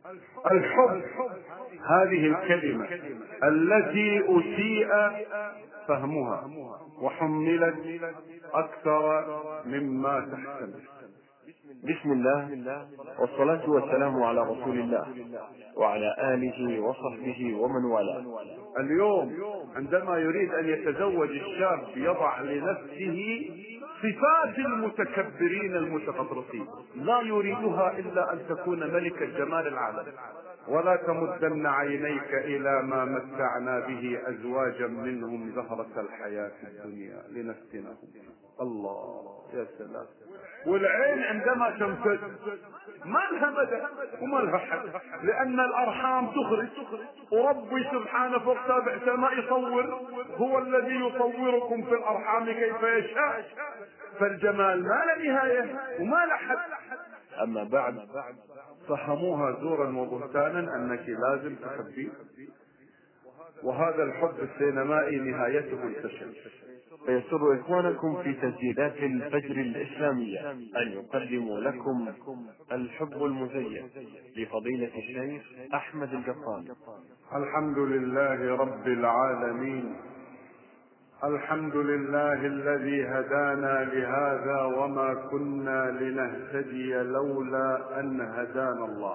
الحب هذه الكلمة التي أسيء فهمها وحملت أكثر مما تحتمل. بسم الله، والصلاة والسلام على رسول الله وعلى آله وصحبه ومن والاه. اليوم عندما يريد أن يتزوج الشاب يضع لنفسه صفات المتكبرين المتغطرسين، لا يريدها إلا أن تكون ملك الجمال العالم. ولا تمدن عينيك إلى ما متعنا به أزواجا منهم زهرة الحياة الدنيا لنفتنهم. الله يا سلام. والعين عندما تمتد ما لها مدى وما لها حد، لأن الأرحام تخرج، وربي سبحانه فوق سابع سماء يصور، هو الذي يصوركم في الأرحام كيف يشاء. فالجمال ما له نهاية وما له حد. أما بعد، فهموها زورا وبهتانا أنك لازم تحبيه، وهذا الحب السينمائي نهايته الفشل. فيسر إخوانكم في تسجيلات الفجر الإسلامية أن يقدموا لكم الحب المزين لفضيلة الشيخ أحمد القطان. الحمد لله رب العالمين، الحمد لله الذي هدانا لهذا وما كنا لنهتدي لولا أن هدانا الله.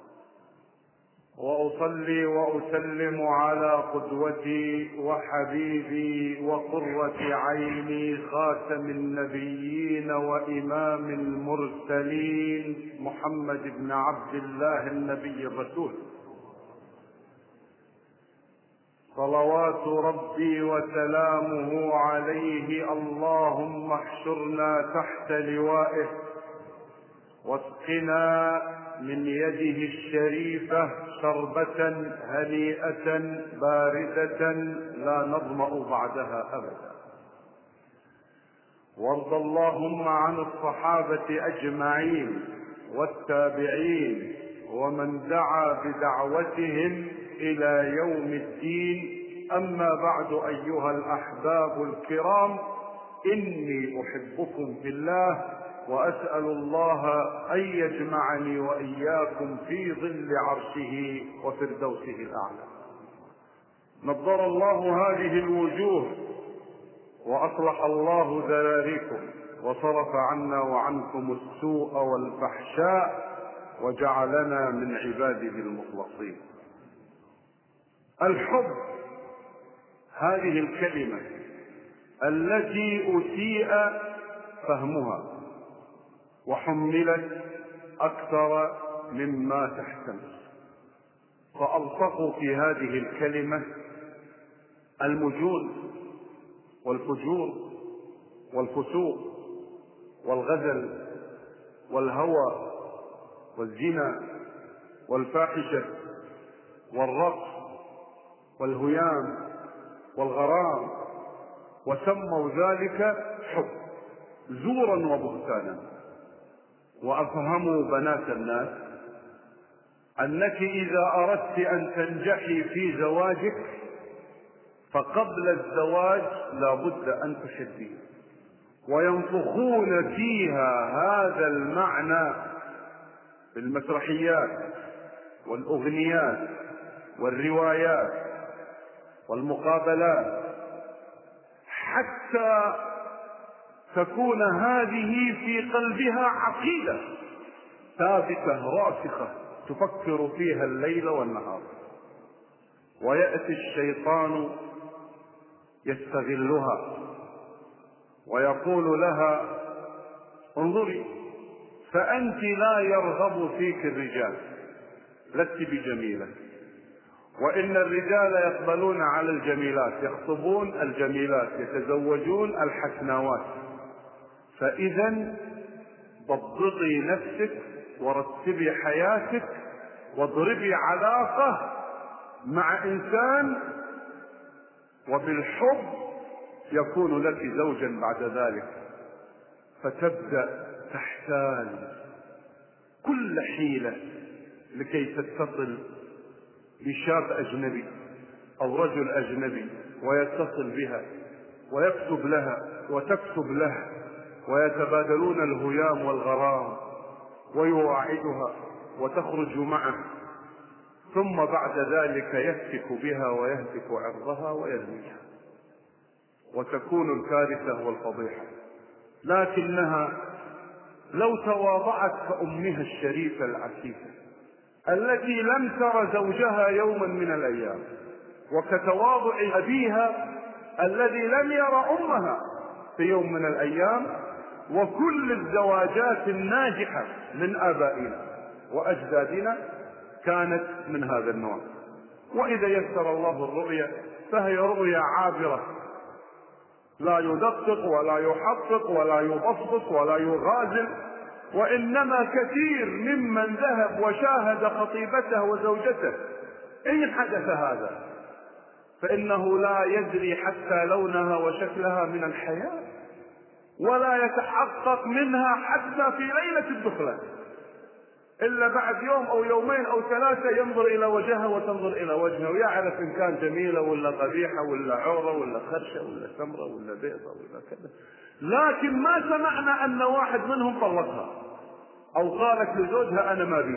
وأصلي وأسلم على قدوتي وحبيبي وقرة عيني خاتم النبيين وإمام المرسلين محمد بن عبد الله النبي الرسول، صلوات ربي وسلامه عليه. اللهم احشرنا تحت لوائه واسقنا من يده الشريفة شربة هنيئة باردة لا نظمأ بعدها أبدا. وارض اللهم عن الصحابة أجمعين والتابعين ومن دعا بدعوتهم إلى يوم الدين. أما بعد، أيها الأحباب الكرام، إني أحبكم في الله، وأسأل الله أن يجمعني وإياكم في ظل عرشه وفردوسه الأعلى. نضر الله هذه الوجوه وأصلح الله ذراريكم وصرف عنا وعنكم السوء والفحشاء وجعلنا من عباده المخلصين. الحب هذه الكلمة التي أسيء فهمها وحملت أكثر مما تحتمل. فألصقوا في هذه الكلمة المجون والفجور والفسوق والغزل والهوى والزنا والفاحشة والرقص والهيام والغرام، وسموا ذلك حب زورا وبهتانا. وأفهموا بنات الناس أنك إذا أردت أن تنجحي في زواجك فقبل الزواج لا بد أن تحبيه، وينفخون فيها هذا المعنى في المسرحيات والأغنيات والروايات والمقابلات، حتى تكون هذه في قلبها عقيدة ثابتة راسخة تفكر فيها الليل والنهار. ويأتي الشيطان يستغلها ويقول لها: انظري، فأنت لا يرغب فيك الرجال، لست بجميلة، وإن الرجال يقبلون على الجميلات، يخطبون الجميلات، يتزوجون الحسناوات. فإذا ضبطي نفسك ورتبي حياتك واضربي علاقة مع إنسان، وبالحب يكون لك زوجا بعد ذلك. فتبدأ تحتال كل حيلة لكي تتصل بشاب أجنبي أو رجل أجنبي ويتصل بها ويكتب لها وتكتب له، ويتبادلون الهيام والغرام، ويواعدها وتخرج معه ثم بعد ذلك يهتك بها ويهتك عرضها ويرميها، وتكون الكارثة والفضيحة. لكنها لو تواضعت كأمها الشريفة العفيفة التي لم تر زوجها يوما من الأيام، وكتواضع أبيها الذي لم ير أمها في يوم من الأيام، وكل الزواجات الناجحة من آبائنا وأجدادنا كانت من هذا النوع. وإذا يسر الله الرؤيا فهي رؤيا عابرة، لا يدقق ولا يحقق ولا يبسط ولا يغازل، وإنما كثير ممن ذهب وشاهد خطيبته وزوجته إن حدث هذا فإنه لا يدري حتى لونها وشكلها من الحياة، ولا يتحقق منها حتى في ليلة الدخلة، إلا بعد يوم أو يومين أو ثلاثة ينظر إلى وجهها وتنظر إلى وجهه، ويعرف إن كان جميلة ولا قبيحة ولا عورة ولا خرشة ولا سمرة ولا بيضة ولا كذا. لكن ما سمعنا أن واحد منهم طلقها أو قالت لزوجها أنا ما بيك،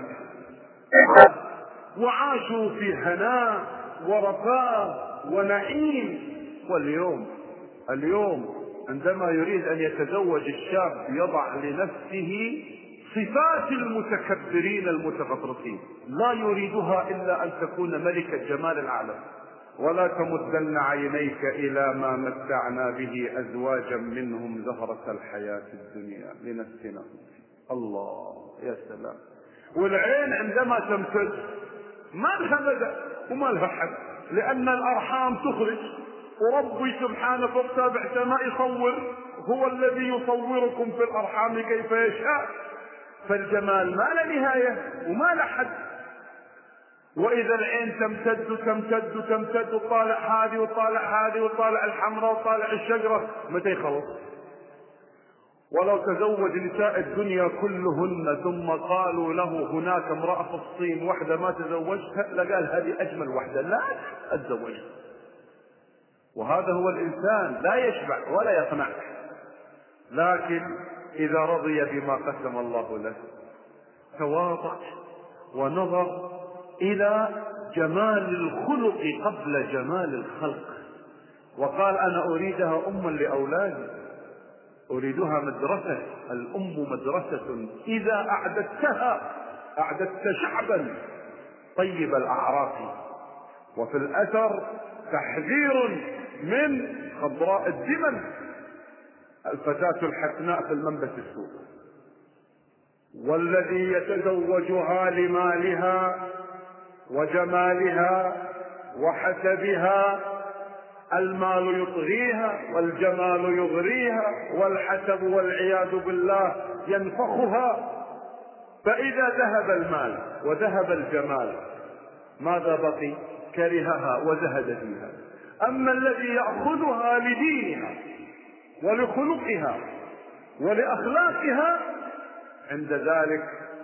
وعاشوا في هناء ورفاه ونعيم. واليوم عندما يريد أن يتزوج الشاب يضع لنفسه صفات المتكبرين المتغطرسين، لا يريدها إلا أن تكون ملكة جمال العالم. ولا تمدن عينيك إلى ما متعنا به أزواجا منهم زهرة الحياة الدنيا لنفتنهم. الله يا سلام. والعين عندما تمتد ما لها مدى وما لها حد، لأن الأرحام تخرج، وربي سبحانه فوق سابع سماء يصور، هو الذي يصوركم في الأرحام كيف يشاء. فالجمال ما له نهاية وما له حد. وإذا العين تمتد تمتد تمتد وطالع هذه وطالع هذه وطالع الحمراء وطالع الشجرة، متى يخلص؟ ولو تزوج نساء الدنيا كلهن ثم قالوا له هناك امرأة في الصين واحدة ما تزوجتها لقال هذه أجمل واحدة لا أتزوجها. وهذا هو الإنسان، لا يشبع ولا يقنع، لكن إذا رضي بما قسم الله له تواضع ونظر إلى جمال الخلق قبل جمال الخلق، وقال أنا أريدها أما لأولادي، أريدها مدرسة. الأم مدرسة إذا أعددتها أعددت شعبا طيب الأعراق. وفي الأثر تحذير من خضراء الدمن، الفتاة الحسناء في المنبت السوء. والذي يتزوجها لمالها وجمالها وحسبها، المال يطغيها والجمال يغريها والحسب والعياذ بالله ينفخها. فإذا ذهب المال وذهب الجمال ماذا بقي؟ كرهها وزهد فيها. أما الذي يأخذها لدينها ولخلقها ولأخلاقها، عند ذلك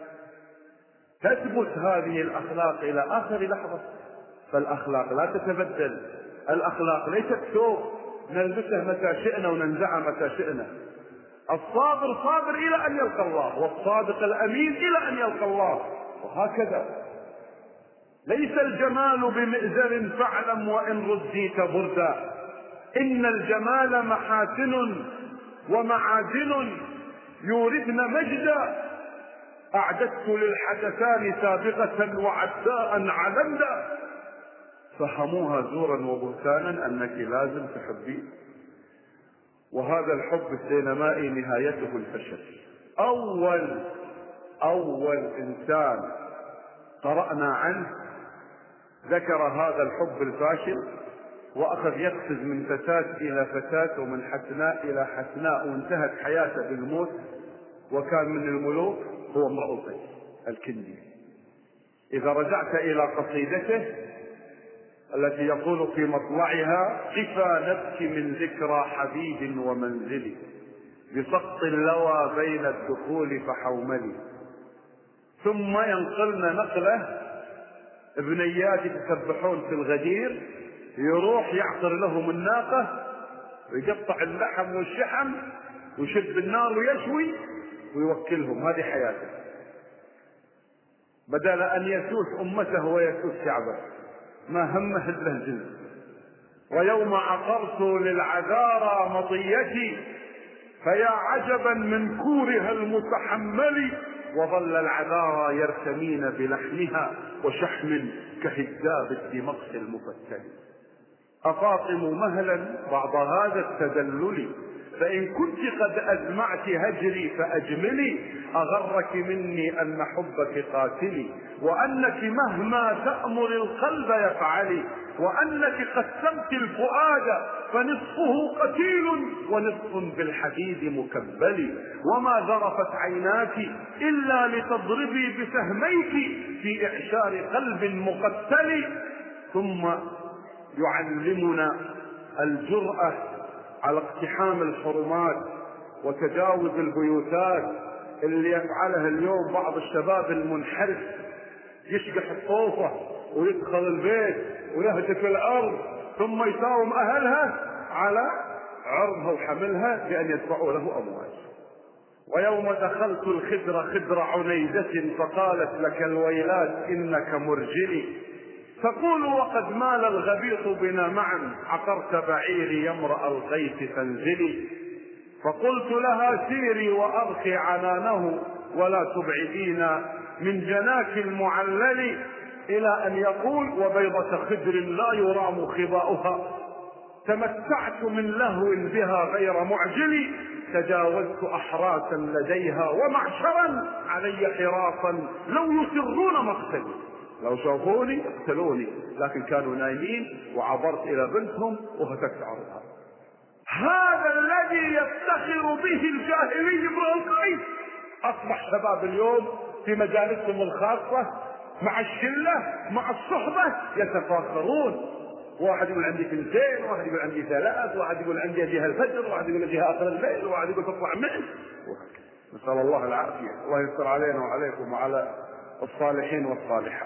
تثبت هذه الأخلاق إلى آخر لحظة. فالأخلاق لا تتبدل، الأخلاق ليست ثوب نلبسه متى شئنا وننزعه متى شئنا. الصابر صابر إلى أن يلقى الله، والصادق الأمين إلى أن يلقى الله، وهكذا. ليس الجمال بمئزر فاعلم وإن رديت بردا، إن الجمال محاسن ومعادن يورثن مجدا، أعددت للحدثان سابقة وعداء علمدا، فهموها زورا وبهتانا أنك لازم تحبين. وهذا الحب السينمائي نهايته الفشل. أول إنسان قرأنا عنه ذكر هذا الحب الفاشل، وأخذ يقفز من فتاة إلى فتاة ومن حسناء إلى حسناء، وانتهت حياته بالموت، وكان من الملوك، هو امرؤ القيس الكندي. إذا رجعت إلى قصيدته التي يقول في مطلعها قفا نبكي من ذكرى حبيب ومنزلي بسقط اللوى بين الدخول فحوملي، ثم ينقلنا نقله ابنيات يتسبحون في الغدير، يروح يعصر لهم الناقة ويقطع اللحم والشحم ويشد النار ويشوي ويوكلهم. هذه حياته. بدل أن يسوس أمته ويسوس شعبه، ما همه إلا الجنة. ويوم عقرت للعذارى مطيتي فيا عجبا من كورها المتحمل، وظل العذارى يرتمين بلحمها وشحم كهداب الدمقس المفتل. أفاطم مهلا بعض هذا التدلل، فإن كنت قد أزمعت هجري فأجملي، أغرك مني أن حبك قاتلي، وأنك مهما تأمر القلب يفعلي، وأنك قسمت الفؤاد فنصفه قتيل ونصف بالحديد مكبل، وما ذرفت عيناك إلا لتضربي بسهميك في إعشار قلب مقتل. ثم يعلمنا الجرأة على اقتحام الحرمات وتجاوز البيوتات اللي يفعلها اليوم بعض الشباب المنحرف، يشقح الطوفة ويدخل البيت ويهتك الأرض ثم يساوم أهلها على عرضها وحملها بأن يدفعوا له أموال. ويوم دخلت الخدر خدر عنيزة فقالت لك الويلات إنك مرجلي، تقول وقد مال الغبيط بنا معا، عقرت بعيري يا امرأ الغيث فانزلي. فقلت لها سيري وأرخي عنانه ولا تبعدينا من جناك المعلل، إلى أن يقول وبيضة خدر لا يرام خباؤها، تمتعت من لهو بها غير معجل، تجاوزت أحراسا لديها ومعشرا علي حراسا لو يسرون مقتلي، لو شافوني اقتلوني، لكن كانوا نايمين وعبرت إلى بنتهم وهتكت عرضها. هذا الذي يفتخر به الجاهلي امرؤ القيس أصبح شباب اليوم في مجالسهم الخاصة مع الشلة مع الصحبة يتفاخرون، واحد يقول عندي 2، واحد يقول عندي 3، واحد يقول عندي أجيها الفجر، واحد يقول أجيها آخر الليل، واحد يقول تطلع معي، نسأل الله العافية. الله يستر علينا وعليكم وعلى الصالحين والصالحات.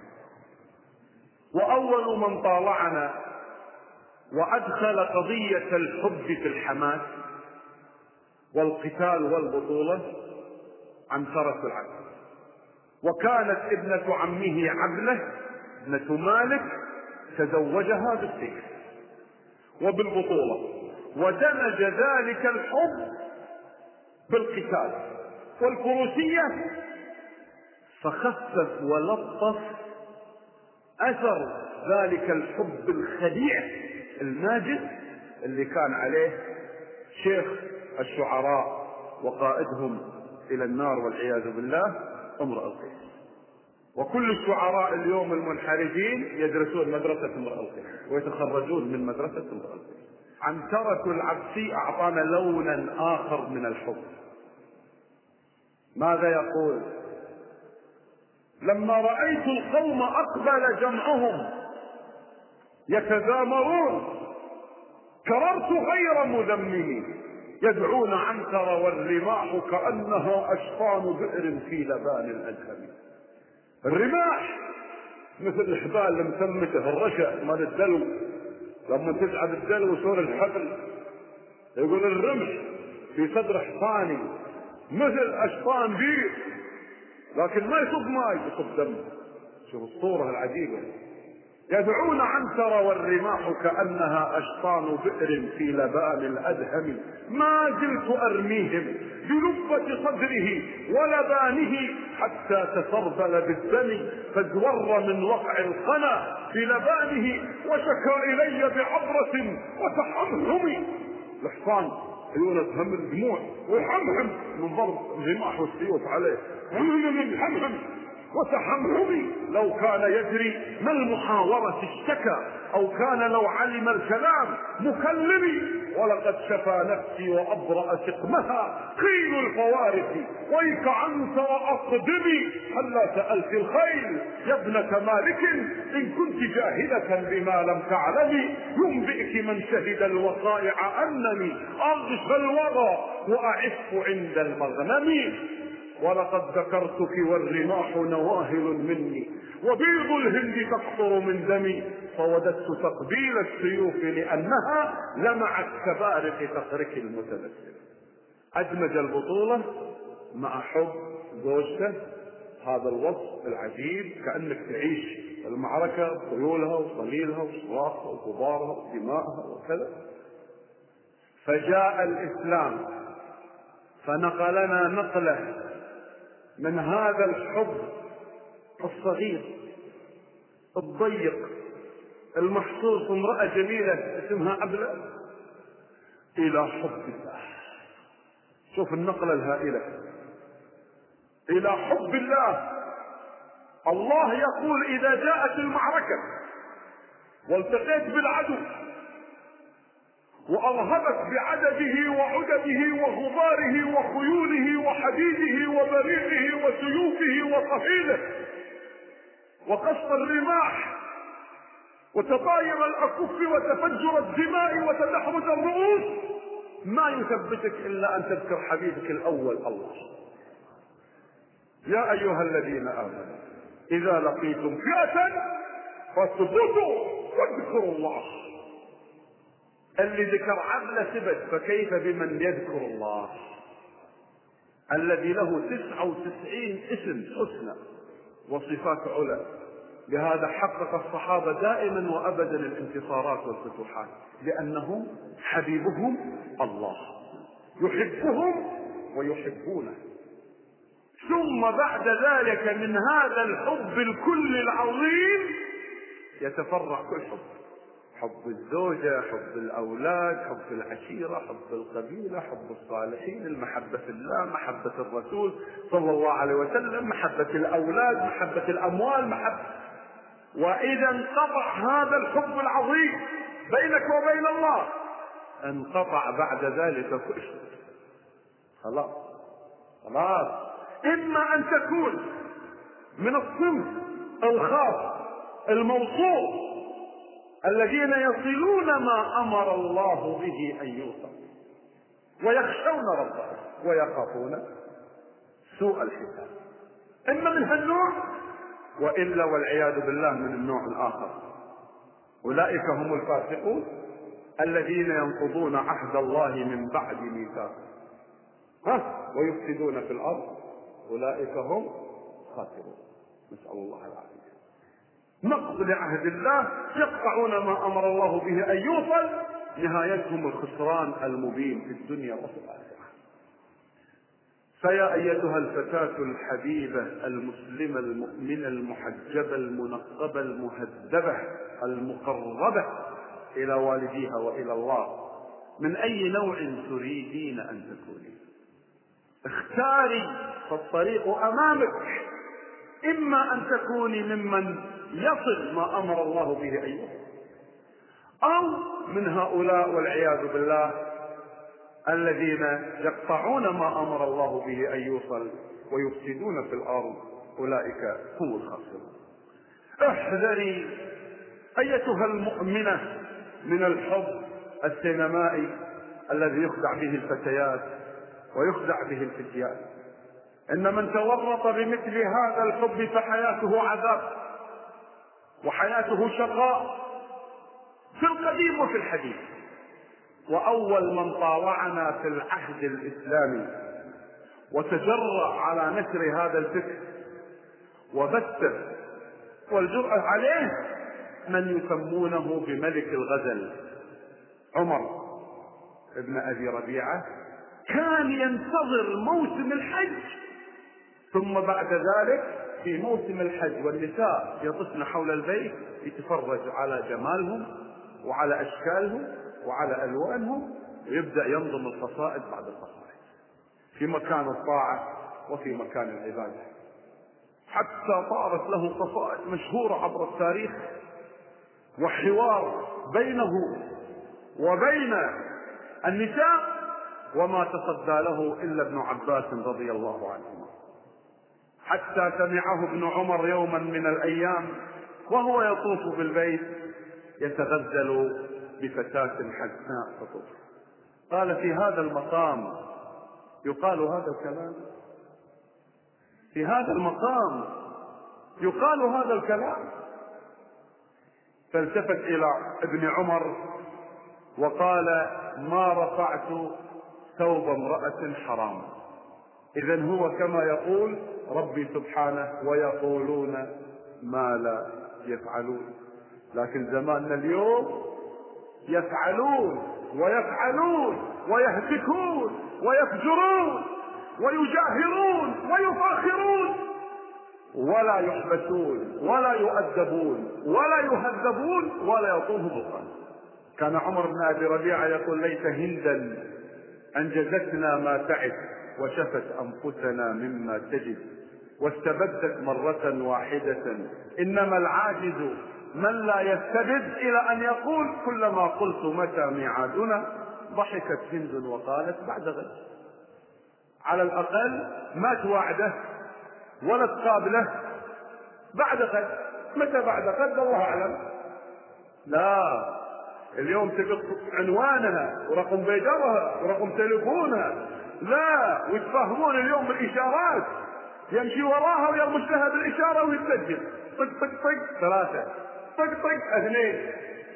وأول من طالعنا وأدخل قضية الحب في الحماس والقتال والبطولة عنترة العبد، وكانت ابنة عمه عبلة ابنة مالك تزوجها بالسيف وبالبطولة، ودمج ذلك الحب بالقتال والفروسية، فخفف ولطف أثر ذلك الحب الخديع الماجد اللي كان عليه شيخ الشعراء وقائدهم إلى النار والعياذ بالله امرؤ القيس. وكل الشعراء اليوم المنحرفين يدرسون مدرسة امرؤ القيس ويتخرجون من مدرسة امرؤ القيس. عنترة العبسي أعطانا لونا آخر من الحب. ماذا يقول؟ لما رأيت القوم أقبل جمعهم يتذامرون كررت غير مذمم، يدعون عنتر والرماح كأنها أشفان بئر في لبان الأدهم. الرماح مثل الحبال المسمته الرشا مال الدلو، لما تسعد الدلو وصور الحبل يقول الرمح في صدر حصاني مثل أشفان بئر، لكن ما يصب ماء يصب دم. شوف الصورة العجيبة. يدعون عنتر والرماح كأنها أشطان بئر في لبان الأدهم، ما زلت أرميهم بلبة صدره ولبانه حتى تسربل بالدم، فازور من وقع القنا في لبانه وشكى إلي بعبرة وتحمهم. الحصان عيونه تهم الدموع ويحمهم من ضرب الرماح والسيوف عليه، حمهم وتحممي. لو كان يدري ما المحاورة اشتكى، أو كان لو علم الكلام مكلمي، ولقد شفى نفسي وأبرأ سقمها قيل الفوارق ويك عنت وأقدمي. هلا سألت الخيل يا ابنة مالك إن كنت جاهلة بما لم تعلمي، ينبئك من شهد الوقائع أنني أغشى الورى وأعف عند المغنم. ولقد ذكرتك والرماح نواهل مني، وبيض الهند تقطر من دمي، فوددت تقبيل السيوف لأنها لمعت كبارق تخرك المتبسم. أدمج البطولة مع حب زوجته هذا الوصف العجيب كأنك تعيش المعركة، طيولها وصليلها وصراخها وغبارها ودماءها وكذا. فجاء الإسلام فنقلنا نقلة من هذا الحب الصغير الضيق المحصور في امرأة جميلة اسمها أبلة إلى حب الله. شوف النقلة الهائلة إلى حب الله. الله يقول إذا جاءت المعركة والتقيت بالعدو وأرهبت بعدده وعدده وغباره وخيوله وحديده وبريقه وسيوفه وصهيله وقصف الرماح وتطاير الأكف وتفجر الدماء وتدحرج الرؤوس، ما يثبتك إلا أن تذكر حبيبك الأول الله. يا أيها الذين آمنوا إذا لقيتم فئة فاثبتوا واذكروا الله. اللي ذكر عبله ثبت، فكيف بمن يذكر الله الذي له 99 اسم حسنى وصفات علا؟ لهذا حقق الصحابة دائما وأبدا الانتصارات والفتوحات، لأنهم حبيبهم الله، يحبهم ويحبونه. ثم بعد ذلك من هذا الحب الكل العظيم يتفرع كل حب: حب الزوجة، حب الأولاد، حب العشيرة، حب القبيلة، حب الصالحين، المحبة في الله، محبة الرسول صلى الله عليه وسلم، محبة الأولاد، محبة الأموال، وإذا انقطع هذا الحب العظيم بينك وبين الله انقطع بعد ذلك كل شيء. خلاص. إما أن تكون من الصنف الخاص الموصوف الذين يصلون ما أمر الله به أن يوصل ويخشون ربهم ويخافون سوء الحساب، إما من هالنوع، وإلا والعياذ بالله من النوع الآخر. أولئك هم الفاسقون الذين ينقضون عهد الله من بعد ميثاقه ويفسدون في الأرض، أولئك هم خاسرون. نسأل الله العافية. نقض لعهد الله، يقطعون ما أمر الله به أن يوصل، نهايتهم الخسران المبين في الدنيا وفي الآخرة. فيا أيتها الفتاة الحبيبة المسلمة المؤمنة المحجبة المنقبة المهذبة المقربة إلى والديها وإلى الله، من أي نوع تريدين أن تكوني؟ اختاري، فالطريق أمامك. إما أن تكوني ممن يصل ما أمر الله به أن يوصل، أو من هؤلاء والعياذ بالله الذين يقطعون ما أمر الله به أن يوصل ويفسدون في الأرض، أولئك هم الخاسرون. احذري أيتها المؤمنة من الحب السينمائي الذي يخدع به الفتيات ويخدع به الفتيان. إن من تورط بمثل هذا الحب فحياته عذاب وحياته شقاء في القديم وفي الحديث. وأول من طاوعنا في العهد الإسلامي وتجرأ على نشر هذا الفكر وبثه والجرأة عليه من يسمونه بملك الغزل، عمر ابن أبي ربيعة. كان ينتظر موسم الحج، ثم بعد ذلك في موسم الحج والنساء يطفن حول البيت يتفرج على جمالهم وعلى أشكالهم وعلى ألوانهم، ويبدأ ينظم القصائد بعد القصائد في مكان الطاعة وفي مكان العبادة، حتى طارت له قصائد مشهورة عبر التاريخ وحوار بينه وبين النساء، وما تصدى له إلا ابن عباس رضي الله عنهما. حتى سمعه ابن عمر يوما من الأيام وهو يطوف بالبيت يتغزل بفتاة حسناء تطوف، قال: في هذا المقام يقال هذا الكلام؟ في هذا المقام يقال هذا الكلام؟ فالتفت إلى ابن عمر وقال: ما رفعت ثوب امرأة حرام إذن هو كما يقول ربي سبحانه ويقولون ما لا يفعلون. لكن زماننا اليوم يفعلون ويفعلون ويهتكون ويفجرون ويجاهرون ويفاخرون، ولا يحبسون ولا يؤدبون ولا يهذبون ولا يعطوه بطا. كان عمر بن أبي ربيعة يقول ليت هندا أنجزتنا ما تعد وشفت أنفسنا مما تجد واستبدت مرة واحدة، إنما العاجز من لا يستبد، إلى أن يقول كلما قلت متى ميعادنا ضحكت هند وقالت بعد غد. على الأقل ما توعده ولا تقابله بعد غد. متى بعد غد الله أعلم. لا، اليوم تبقى عنوانها ورقم بيدرها ورقم تليفونها، لا، ويتفاهمون اليوم بالإشارات، يمشي وراها ويرمش لها بالإشارة ويتسجل طق طق طق 3 طق طق 2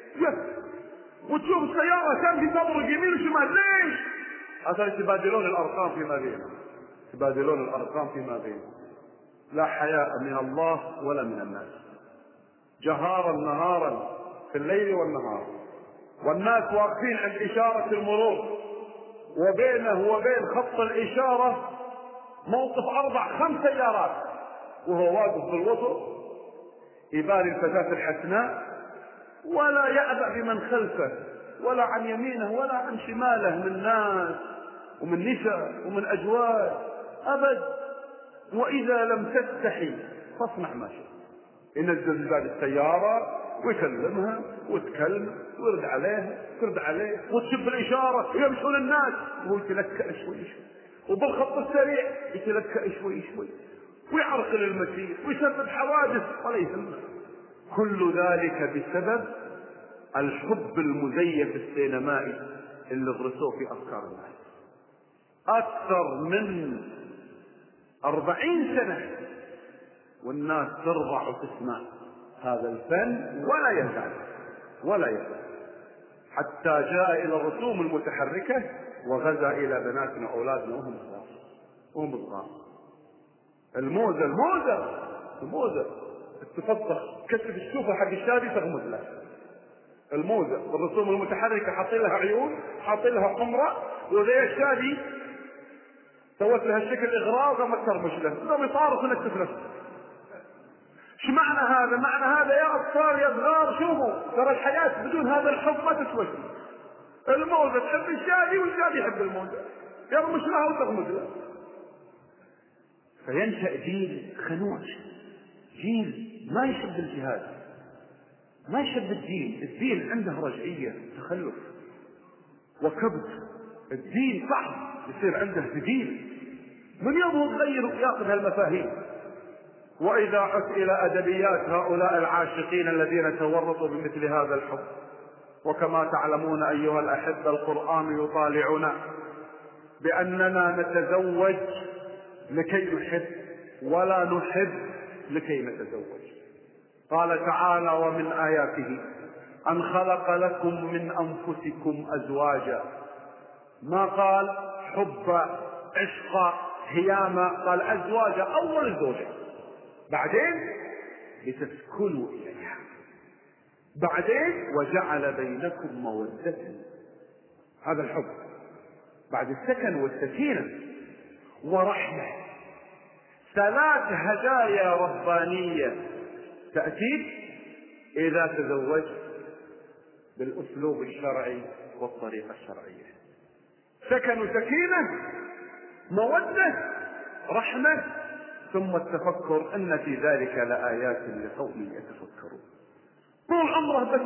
وتشوف السيارة تمشي تمرق يمين وشمال. ليش؟ عشان يتبادلون الأرقام فيما بينهم، يتبادلون الأرقام فيما بينهم. لا حياء من الله ولا من الناس، جهارا نهارا في الليل والنهار، والناس واقفين عند إشارة المرور وبينه وبين خط الإشارة موقف 4-5 سيارات، وهو واقف بالوسط يبالي الفتاة الحسناء ولا يأبأ بمن خلفه ولا عن يمينه ولا عن شماله من ناس ومن نساء ومن أزواج أبد. وإذا لم تستحي فاصنع ما شئت. ينزل باب السيارة ويكلمها وتكلم ويرد عليها ترد عليه وتشب الإشارة ويمشون الناس وهو يتلكأ شوي شوي، وبالخط السريع يتلكأ شوي شوي ويعرقل المسير ويسبب حوادث ولا يهمه. كل ذلك بسبب الحب المزيف السينمائي اللي غرسوه في أفكار الناس. أكثر من 40 سنة والناس ترضع وتسمع هذا الفن ولا يزال حتى جاء إلى الرسوم المتحركة وغزا إلى بناتنا وأولادنا وهم صغار. الموزة تفضل كشف الشوفة حق الشادي تغمز له. الموزة الرسوم المتحركة حاطين لها عيون، حاطين لها حمرة، وزي الشادي سوت لها الشكل إغراء وقامت ترمش له، قام يطارق ونكتف نفسه. ايش معنى هذا؟ معنى هذا يا أطفال يا صغار شوفوا ترى الحياة بدون هذا الحب ما تسوى. الموزة تحب الشادي والشادي يحب الموزة، يرمش لها وتغمز له. فينشأ جيل خنوع، جيل ما يحب الجهاد، ما يحب الدين عنده رجعية تخلف وكبت. الدين صعب يصير عنده ثقيل، من يوم تغير وياخذ هالمفاهيم. وإذا عدت إلى أدبيات هؤلاء العاشقين الذين تورطوا بمثل هذا الحب، وكما تعلمون أيها الأحبة القرآن يطالعنا بأننا نتزوج لكي نحب ولا نحب لكي نتزوج. قال تعالى ومن آياته أن خلق لكم من أنفسكم أزواجا، ما قال حب عشق هياما، قال أزواجا أول زوجة، بعدين لتسكنوا إليها، بعدين وجعل بينكم مودة. هذا الحب بعد السكن والسكينة ورحمة. 3 هدايا ربانية تأتيك إذا تزوجت بالأسلوب الشرعي والطريقة الشرعية: سكن وسكينة، مودة، رحمة، ثم التفكر أن في ذلك لآيات لقوم يتفكرون. طول عمره بس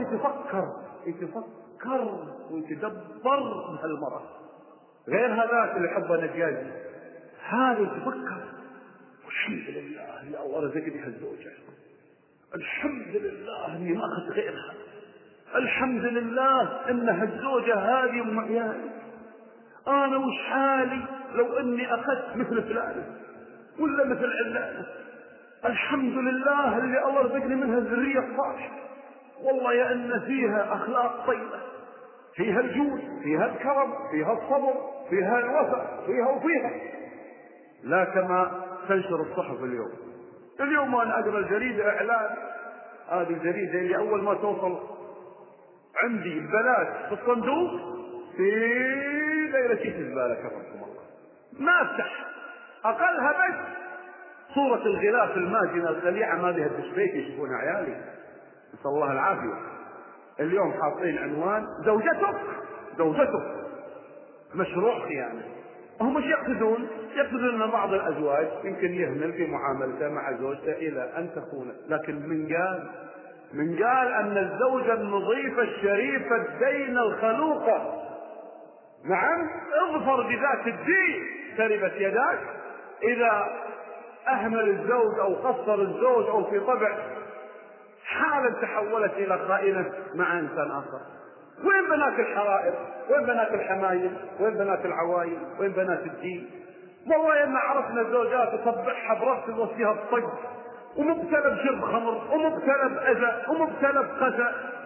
يتفكر ويتدبر بهالمرة، غير هذاك اللي حبه نجاز، هذا يتفكر والحمد لله اللي الله رزقني هالزوجة، الحمد لله اني ما اخذت غيرها، الحمد لله ان هالزوجة هذه ام عيالي، انا وش حالي لو اني اخذت مثل فلانة ولا مثل علانة، الحمد لله اللي الله رزقني منها الذرية الصالحة، والله يا ان فيها اخلاق طيبة، فيها الجود، فيها الكرم، فيها الصبر، فيها الوفاء، فيها وفيها. لا كما تنشر الصحف اليوم. اليوم أنا أقرأ الجريدة إعلان، هذه الجريدة اللي أول ما توصل عندي ببلاش في الصندوق في ليلة كيس الزبالة كفركم الله، ما أفتح أقلها بس صورة الغلاف الماجنة الخليعة ما بها التشبيك يشوفون عيالي نسأل الله العافية. اليوم حاطين عنوان زوجتك مشروع خيانة. هم مش يقصدون ان بعض الازواج يمكن يهمل في معاملته مع زوجته الى ان تخونه، لكن من قال ان الزوجة النظيفة الشريفة الدين الخلوقة، نعم اظفر بذات الدين تربت يداك. اذا اهمل الزوج او قصر الزوج او في طبع حالا تحولت الى خائنة مع انسان اخر. وين بنات الحرائر؟ وين بنات الحمايل؟ وين بنات العوايل؟ وين بنات الدين؟ والله إن عرفنا الزوجات تصبحها برأس وفيها الطق، ومبتلى بشرب خمر، ومبتلى بأذى، ومبتلى بقسى،